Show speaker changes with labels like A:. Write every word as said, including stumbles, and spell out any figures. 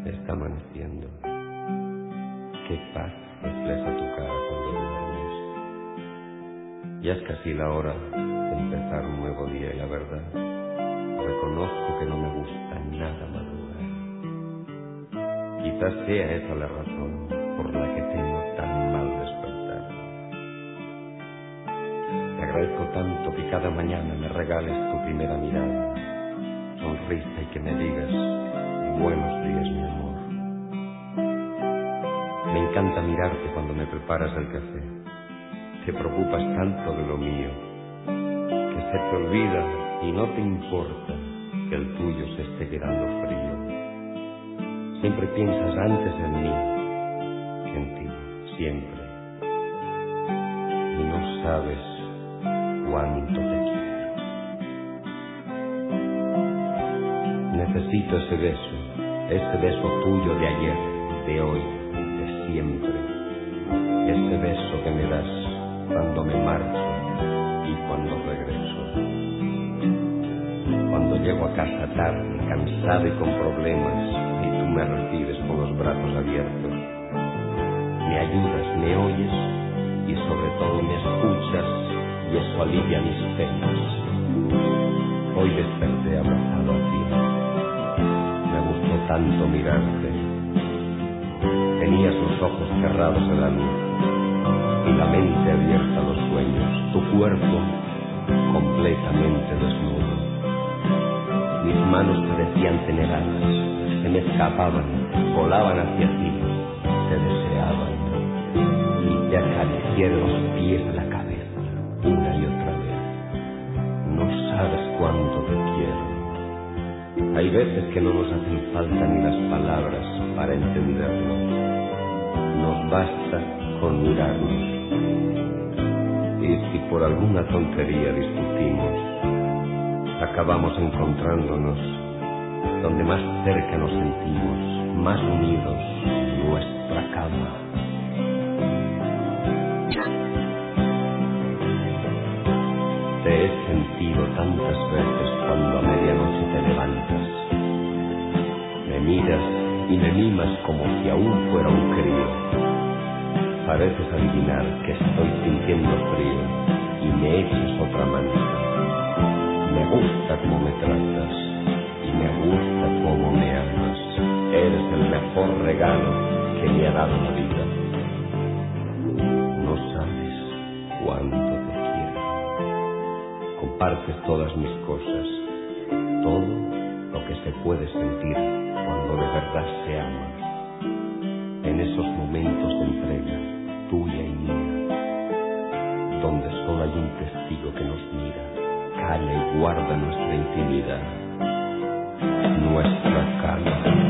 A: Está amaneciendo. Qué paz refleja tu cara cuando duermes. Ya es casi la hora de empezar un nuevo día y la verdad, reconozco que no me gusta nada madrugar. Quizás sea esa la razón por la que tengo tan mal despertar. Te agradezco tanto que cada mañana me regales tu primera mirada, sonrisa y que me digas buenos días, mi amor. Me encanta mirarte cuando me preparas el café. Te preocupas tanto de lo mío que se te olvida y no te importa que el tuyo se esté quedando frío. Siempre piensas antes en mí que en ti, siempre. Y no sabes cuánto te quiero. Necesito ese beso, ese beso tuyo de ayer, de hoy, de siempre. Ese beso que me das cuando me marcho y cuando regreso. Cuando llego a casa tarde, cansado y con problemas, y tú me recibes con los brazos abiertos. Me ayudas, me oyes y sobre todo me escuchas, y eso alivia mis penas. Hoy desperté abrazado a ti. Me gustó tanto mirarte. Tenías los ojos cerrados a la luz y la mente abierta a los sueños, tu cuerpo completamente desnudo. Mis manos parecían tener alas, se me escapaban, volaban hacia ti, te deseaban y te acaricié de los pies a la cabeza, una y otra vez. No sabes cuánto te quiero. Hay veces que no nos hacen falta ni las palabras para entenderlo. Nos basta con mirarnos. Y si por alguna tontería discutimos, acabamos encontrándonos donde más cerca nos sentimos, más unidos, nuestra cama. Te he sentido tantas veces cuando a medianoche te levantas. Me miras y me mimas como si aún fuera un crío. Pareces adivinar que estoy sintiendo frío y me echas otra manta. Me gusta cómo me tratas y me gusta cómo me amas. Eres el mejor regalo que me ha dado la vida. No sabes cuánto te quiero. Compartes todas mis cosas, todo lo que se puede sentir cuando de verdad se ama. En esos momentos de entrega, tuya y mía, donde solo hay un testigo que nos mira, calla y guarda nuestra intimidad, nuestra cama.